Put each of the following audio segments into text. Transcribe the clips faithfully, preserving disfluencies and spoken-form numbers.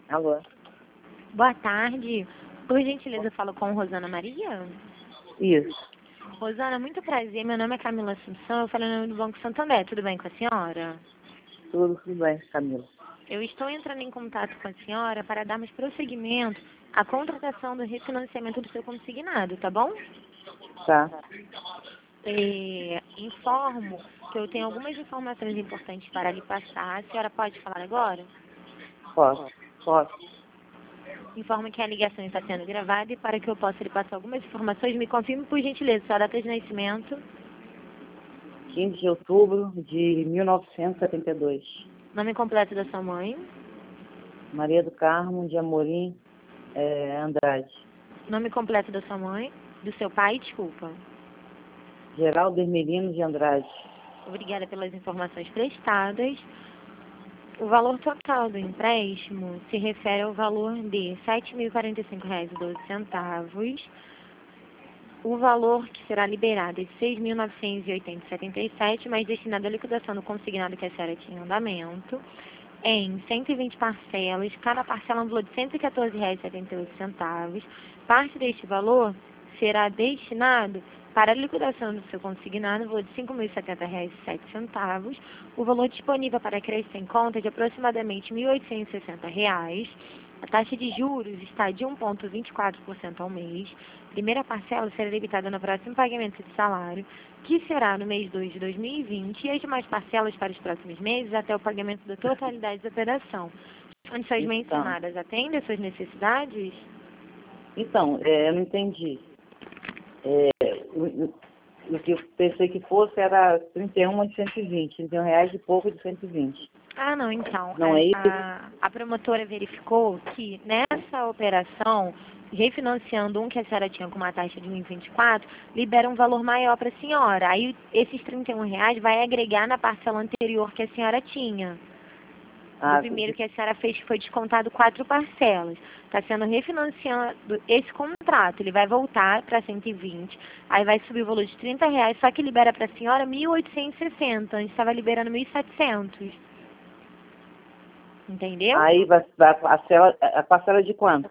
Alô? Boa tarde. Por gentileza, eu falo com Rosana Maria? Isso. Rosana, muito prazer. Meu nome é Camila Assunção. Eu falo em nome do Banco Santander. Tudo bem com a senhora? Tudo, tudo bem, Camila. Eu estou entrando em contato com a senhora para darmos prosseguimento à contratação do refinanciamento do seu consignado, tá bom? Tá. É, informo que eu tenho algumas informações importantes para lhe passar. A senhora pode falar agora? Posso. Posso. Informo que a ligação está sendo gravada e para que eu possa lhe passar algumas informações, me confirme por gentileza sua data de nascimento, quinze de outubro de mil novecentos e setenta e dois. nome completo da sua mãe, Maria do Carmo de Amorim é, Andrade. nome completo da sua mãe, do seu pai, desculpa. Geraldo Hermelino de Andrade. Obrigada pelas informações prestadas. O valor total do empréstimo se refere ao valor de sete mil e quarenta e cinco reais e doze centavos. O valor que será liberado é de seis mil novecentos e oitenta reais e setenta e sete centavos, mas destinado à liquidação do consignado que a senhora tinha em andamento, em cento e vinte parcelas, cada parcela no valor de cento e quatorze reais e setenta e oito centavos. Parte deste valor será destinado para a liquidação do seu consignado, no valor de cinco mil e setenta reais e sete centavos. O valor disponível para crédito em conta é de aproximadamente mil oitocentos e sessenta reais. A taxa de juros está de um vírgula vinte e quatro por cento ao mês. Primeira parcela será debitada no próximo pagamento de salário, que será no mês dois de dois mil e vinte, e as demais parcelas para os próximos meses até o pagamento da totalidade da operação. As condições Então, mencionadas atendem às suas necessidades? então é, eu não entendi. É, o, o que eu pensei que fosse era trinta e um de cento e vinte, trinta e um reais e pouco de cento e vinte. Ah, não, então, Não é isso? a, a promotora verificou que nessa operação, refinanciando um que a senhora tinha com uma taxa de um vírgula vinte e quatro, libera um valor maior para a senhora. Aí esses trinta e um reais vai agregar na parcela anterior que a senhora tinha. Do Ah, primeiro que a senhora fez, que foi descontado quatro parcelas. Está sendo refinanciado esse contrato, ele vai voltar para cento e vinte, aí vai subir o valor de trinta reais, só que libera para a senhora mil oitocentos e sessenta, antes estava liberando mil e setecentos. Entendeu? aí vai, vai a, parcela, a parcela de quanto?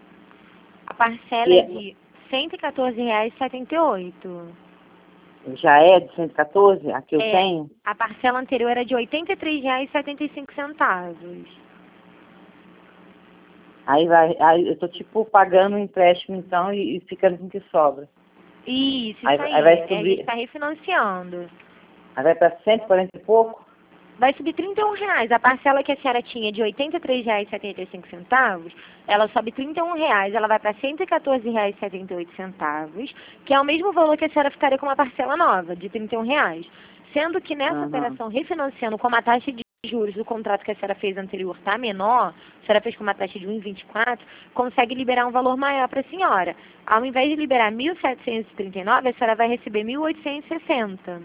A parcela Que é é- de cento e quatorze reais e setenta e oito. já é de cento e quatorze? A que eu É, tenho? a parcela anterior era de oitenta e três reais e setenta e cinco centavos. Aí vai, aí eu tô tipo pagando o empréstimo então e, e ficando com o que sobra. Isso, Aí, isso aí aí. vai Aí a gente subir, está refinanciando. aí vai para cento e quarenta e pouco? Vai subir trinta e um reais. A parcela que a senhora tinha de oitenta e três reais e setenta e cinco centavos, ela sobe trinta e um reais. Ela vai para cento e quatorze reais e setenta e oito centavos, que é o mesmo valor que a senhora ficaria com uma parcela nova, de trinta e um reais. Sendo que nessa Uhum. operação refinanciando, como a taxa de juros do contrato que a senhora fez anterior está menor, a senhora fez com uma taxa de um vírgula vinte e quatro, consegue liberar um valor maior para a senhora. Ao invés de liberar mil setecentos e trinta e nove, a senhora vai receber mil oitocentos e sessenta.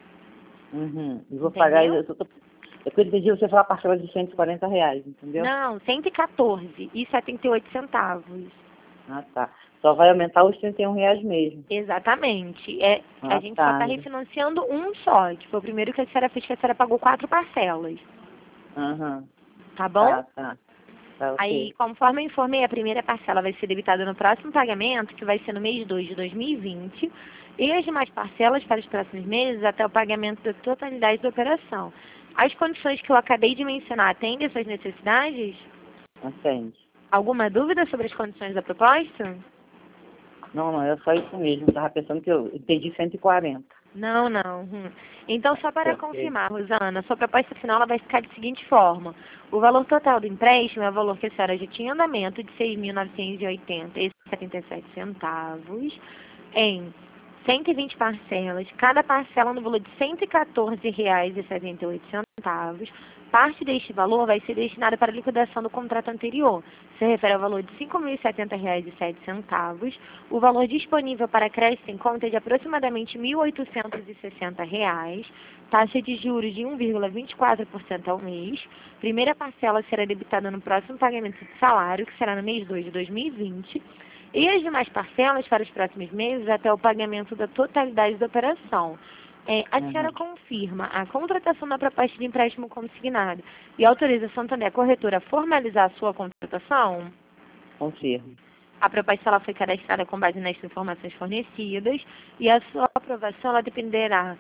Uhum. E vou pagar, Entendeu? eu, tô, eu entendi você falar parcela de cento e quarenta reais, entendeu? Não, cento e quatorze e setenta e oito centavos. Ah, tá. Só vai aumentar os trinta e um reais mesmo. Exatamente. É, a Ah, gente só está tá. refinanciando um só, que foi o primeiro que a senhora fez, que a senhora pagou quatro parcelas. Aham. Tá bom? Tá, tá. Tá, Aí, ok. conforme eu informei, a primeira parcela vai ser debitada no próximo pagamento, que vai ser no mês dois de dois mil e vinte, e as demais parcelas para os próximos meses até o pagamento da totalidade da operação. As condições que eu acabei de mencionar atendem às suas necessidades? Entende. Alguma dúvida sobre as condições da proposta? Não, não, é só isso mesmo. Eu tava pensando que eu entendi cento e quarenta. Não, não. Hum. Então, só para Ok. confirmar, Rosana, sua proposta final ela vai ficar da seguinte forma. O valor total do empréstimo é o valor que a senhora já tinha em andamento de seis mil novecentos e oitenta reais e setenta e sete centavos em cento e vinte parcelas, cada parcela no valor de cento e quatorze reais e setenta e oito centavos. Parte deste valor vai ser destinada para a liquidação do contrato anterior. Se refere ao valor de cinco mil e setenta reais e sete centavos. O valor disponível para crédito em conta é de aproximadamente mil oitocentos e sessenta reais. Taxa de juros de um vírgula vinte e quatro por cento ao mês. Primeira parcela será debitada no próximo pagamento de salário, que será no mês dois de dois mil e vinte. E as demais parcelas para os próximos meses até o pagamento da totalidade da operação. É, a Uhum. senhora confirma a contratação da proposta de empréstimo consignado e autoriza a Santander Corretora a formalizar a sua contratação? Confirmo. A proposta ela foi cadastrada com base nas informações fornecidas e a sua aprovação ela dependerá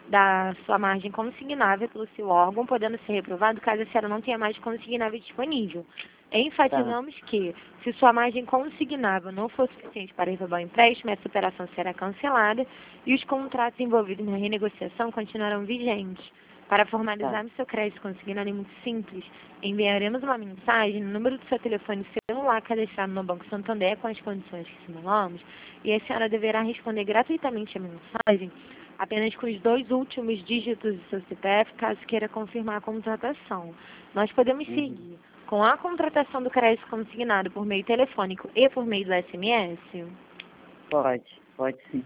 da sua margem consignável pelo seu órgão, podendo ser reprovado caso a senhora não tenha mais consignável disponível. Enfatizamos Tá. que, se sua margem consignável não for suficiente para resolver o empréstimo, essa operação será cancelada e os contratos envolvidos na renegociação continuarão vigentes. Para formalizarmos seu crédito consignado é muito simples. Enviaremos uma mensagem no número do seu telefone celular cadastrado no Banco Santander com as condições que simulamos e a senhora deverá responder gratuitamente a mensagem apenas com os dois últimos dígitos do seu C P F, caso queira confirmar a contratação. Nós podemos Uhum. seguir com a contratação do crédito consignado por meio telefônico e por meio do S M S? Pode, pode sim.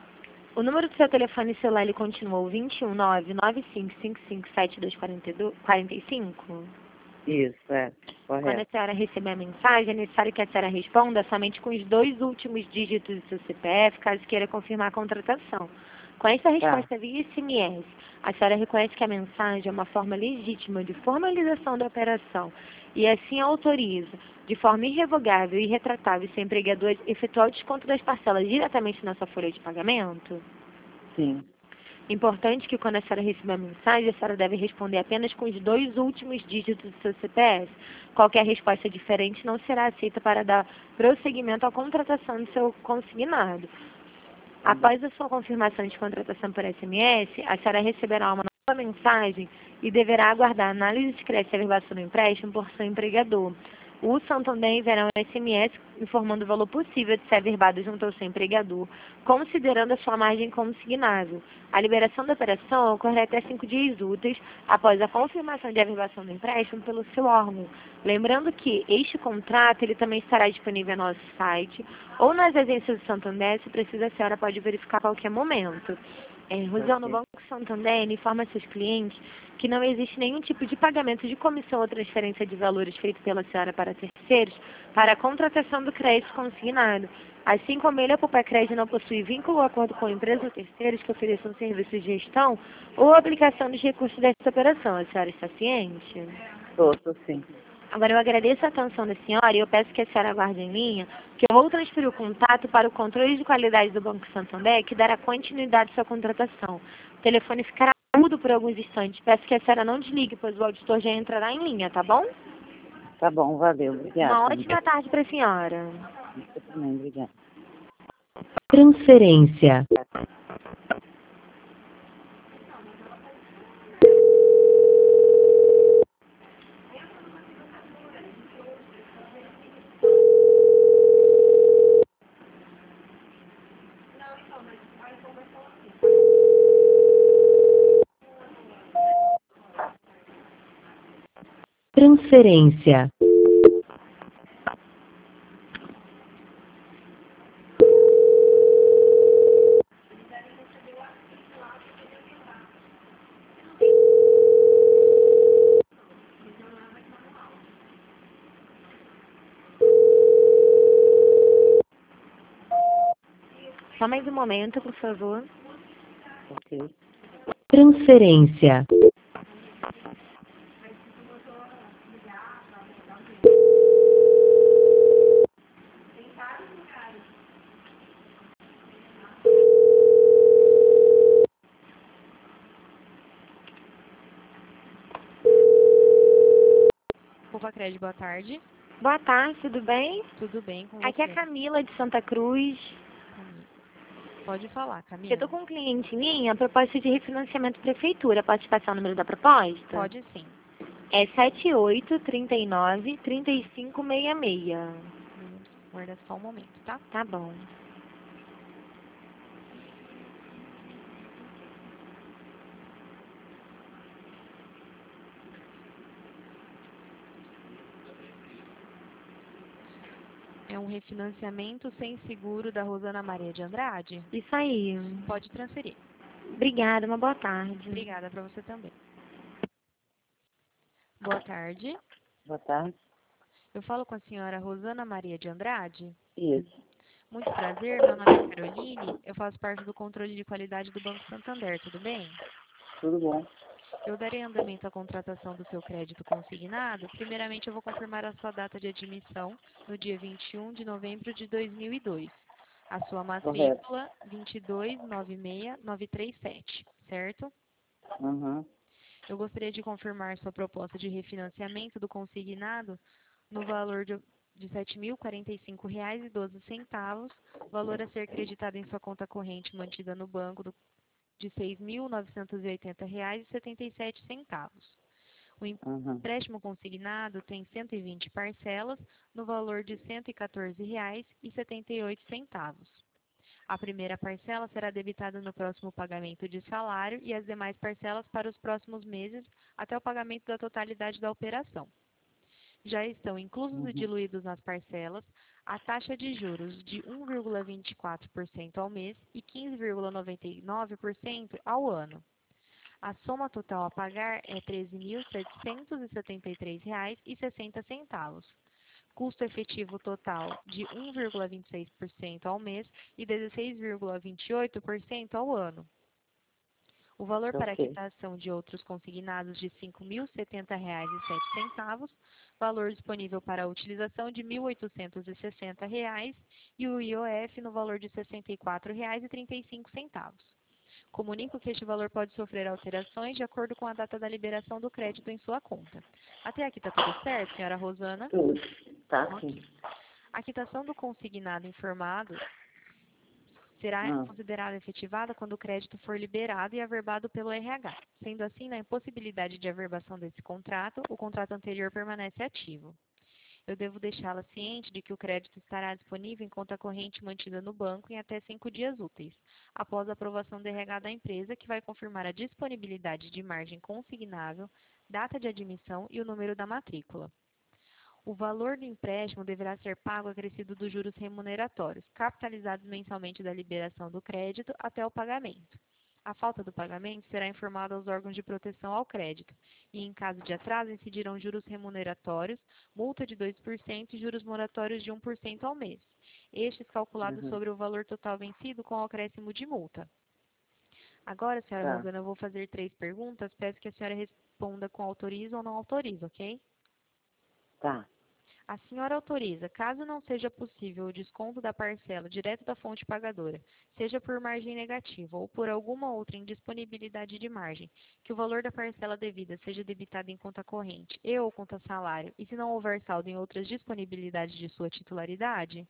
O número do seu telefone celular ele continuou vinte e um, nove nove cinco cinco cinco sete dois quatro cinco? Isso, é. Quando a Correto. senhora receber a mensagem, é necessário que a senhora responda somente com os dois últimos dígitos do seu C P F, caso queira confirmar a contratação. Com essa resposta via S M S, a senhora reconhece que a mensagem é uma forma legítima de formalização da operação e assim autoriza, de forma irrevogável e retratável, seu empregador efetuar o desconto das parcelas diretamente na sua folha de pagamento? Sim. Importante que quando a senhora receber a mensagem, a senhora deve responder apenas com os dois últimos dígitos do seu C P F. Qualquer resposta diferente não será aceita para dar prosseguimento à contratação do seu consignado. Após a sua confirmação de contratação por S M S, a senhora receberá uma nova mensagem e deverá aguardar a análise de crédito e averbação do empréstimo por seu empregador. O Santander enviará um S M S informando o valor possível de ser averbado junto ao seu empregador, considerando a sua margem consignável. A liberação da operação ocorrerá até cinco dias úteis após a confirmação de averbação do empréstimo pelo seu órgão. Lembrando que este contrato ele também estará disponível no nosso site ou nas agências do Santander, se precisa a senhora pode verificar a qualquer momento. É, Rosana, o Banco Santander informa a seus clientes que não existe nenhum tipo de pagamento de comissão ou transferência de valores feito pela senhora para terceiros para a contratação do crédito consignado. Assim como ele, a Poupa Crédito não possui vínculo ou acordo com empresas ou terceiros que ofereçam serviços de gestão ou aplicação dos recursos dessa operação. A senhora está ciente? Estou, estou sim. Agora, eu agradeço a atenção da senhora e eu peço que a senhora aguarde em linha, que eu vou transferir o contato para o controle de qualidade do Banco Santander, que dará continuidade à sua contratação. O telefone ficará mudo por alguns instantes. Peço que a senhora não desligue, pois o auditor já entrará em linha, tá bom? Tá bom, valeu. Obrigada. Uma ótima tarde para a senhora. Você também, obrigada. Transferência. Transferência. Só mais um momento, por favor. Ok. Transferência. Poupa Crédito, boa tarde. Boa tarde, tudo bem? Tudo bem com Aqui é você? a Camila de Santa Cruz. Camila. Pode falar, Eu Camila. estou com um cliente minha, proposta de refinanciamento prefeitura. Posso te passar o número da proposta? Pode sim. É sete oito, trinta e nove, trinta e cinco, sessenta e seis. Guarda só um momento, tá? Tá bom. É um refinanciamento sem seguro da Rosana Maria de Andrade. Isso aí. Pode transferir. Obrigada, uma boa tarde. Obrigada para você também. Boa tarde. Boa tarde. Eu falo com a senhora Rosana Maria de Andrade. Isso. Muito prazer, meu nome é Caroline, eu faço parte do controle de qualidade do Banco Santander, tudo bem? Tudo bom? Eu darei andamento à contratação do seu crédito consignado. Primeiramente, eu vou confirmar a sua data de admissão no dia vinte e um de novembro de dois mil e dois. A sua Correto. matrícula vinte e dois nove seis nove três sete, certo? Uhum. Eu gostaria de confirmar sua proposta de refinanciamento do consignado no valor de, de sete mil e quarenta e cinco reais e doze centavos, valor a ser creditado em sua conta corrente mantida no banco do, de seis mil novecentos e oitenta reais e setenta e sete centavos. O Uhum. empréstimo consignado tem cento e vinte parcelas no valor de cento e quatorze reais e setenta e oito centavos. A primeira parcela será debitada no próximo pagamento de salário e as demais parcelas para os próximos meses até o pagamento da totalidade da operação. Já estão inclusos e Uhum. diluídos nas parcelas a taxa de juros de um vírgula vinte e quatro por cento ao mês e quinze vírgula noventa e nove por cento ao ano. A soma total a pagar é treze mil setecentos e setenta e três reais e sessenta centavos. Custo efetivo total de um vírgula vinte e seis por cento ao mês e dezesseis vírgula vinte e oito por cento ao ano. O valor para a Ok. quitação de outros consignados de cinco mil e setenta reais e sete centavos, valor disponível para a utilização de mil oitocentos e sessenta reais e o I O F no valor de sessenta e quatro reais e trinta e cinco centavos. Comunico que este valor pode sofrer alterações de acordo com a data da liberação do crédito em sua conta. Até aqui está tudo certo, senhora Rosana? Tudo. Tá sim. Ok. A quitação do consignado informado será Ah, considerada efetivada quando o crédito for liberado e averbado pelo R H. Sendo assim, na impossibilidade de averbação desse contrato, o contrato anterior permanece ativo. Eu devo deixá-la ciente de que o crédito estará disponível em conta corrente mantida no banco em até cinco dias úteis, após a aprovação do R H da empresa, que vai confirmar a disponibilidade de margem consignável, data de admissão e o número da matrícula. O valor do empréstimo deverá ser pago acrescido dos juros remuneratórios, capitalizados mensalmente da liberação do crédito até o pagamento. A falta do pagamento será informada aos órgãos de proteção ao crédito e, em caso de atraso, incidirão juros remuneratórios, multa de dois por cento e juros moratórios de um por cento ao mês, estes calculados uhum. sobre o valor total vencido com o acréscimo de multa. Agora, senhora Tá. Rosana, eu vou fazer três perguntas, peço que a senhora responda com autoriza ou não autoriza, ok? Tá. A senhora autoriza, caso não seja possível o desconto da parcela direto da fonte pagadora, seja por margem negativa ou por alguma outra indisponibilidade de margem, que o valor da parcela devida seja debitado em conta corrente e ou conta salário, e se não houver saldo em outras disponibilidades de sua titularidade?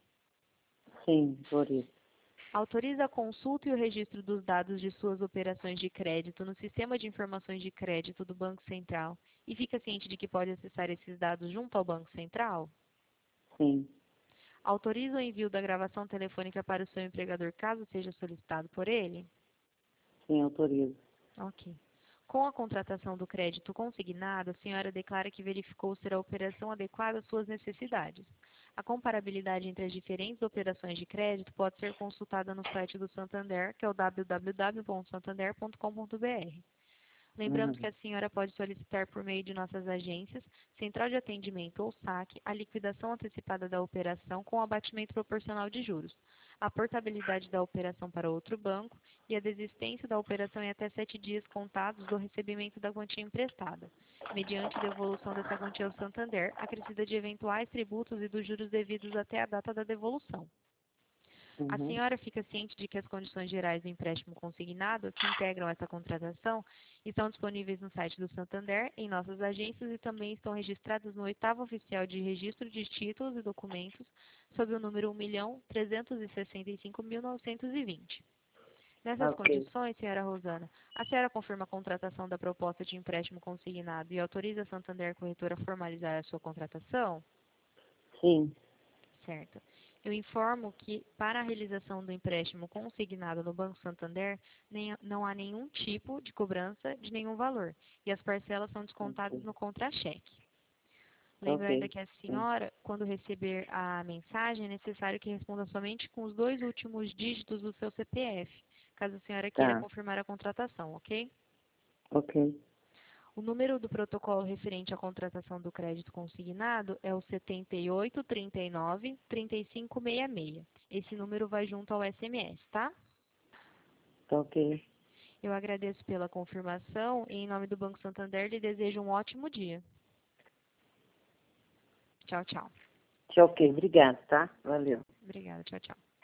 Sim, por isso. Autoriza a consulta e o registro dos dados de suas operações de crédito no Sistema de Informações de Crédito do Banco Central e fica ciente de que pode acessar esses dados junto ao Banco Central? Sim. Autoriza o envio da gravação telefônica para o seu empregador caso seja solicitado por ele? Sim, autorizo. Ok. Com a contratação do crédito consignado, a senhora declara que verificou ser a operação adequada às suas necessidades. A comparabilidade entre as diferentes operações de crédito pode ser consultada no site do Santander, que é o w w w ponto santander ponto com ponto b r. Lembrando que Uhum. a senhora pode solicitar por meio de nossas agências, Central de Atendimento ou saque, a liquidação antecipada da operação com abatimento proporcional de juros, a portabilidade da operação para outro banco e a desistência da operação em até sete dias contados do recebimento da quantia emprestada, mediante devolução dessa quantia ao Santander, acrescida de eventuais tributos e dos juros devidos até a data da devolução. A Uhum. senhora fica ciente de que as condições gerais do empréstimo consignado, que integram essa contratação, estão disponíveis no site do Santander, em nossas agências e também estão registradas no oitavo oficial de registro de títulos e documentos, sob o número um milhão trezentos e sessenta e cinco mil novecentos e vinte. Nessas Ok. condições, senhora Rosana, a senhora confirma a contratação da proposta de empréstimo consignado e autoriza a Santander Corretora a formalizar a sua contratação? Sim. Certo. Eu informo que, para a realização do empréstimo consignado no Banco Santander, nem- não há nenhum tipo de cobrança de nenhum valor, e as parcelas são descontadas Ok. no contra-cheque. Lembro ainda Ok. que a Sim. senhora, quando receber a mensagem, é necessário que responda somente com os dois últimos dígitos do seu C P F, caso a senhora queira Tá. confirmar a contratação, ok? Ok. O número do protocolo referente à contratação do crédito consignado é o setenta e oito, trinta e nove, trinta e cinco, sessenta e seis. Esse número vai junto ao S M S, tá? Tá ok. Eu agradeço pela confirmação e, em nome do Banco Santander, lhe desejo um ótimo dia. Tchau, tchau. Tá ok, obrigado, tá? Valeu. Obrigada, tchau, tchau.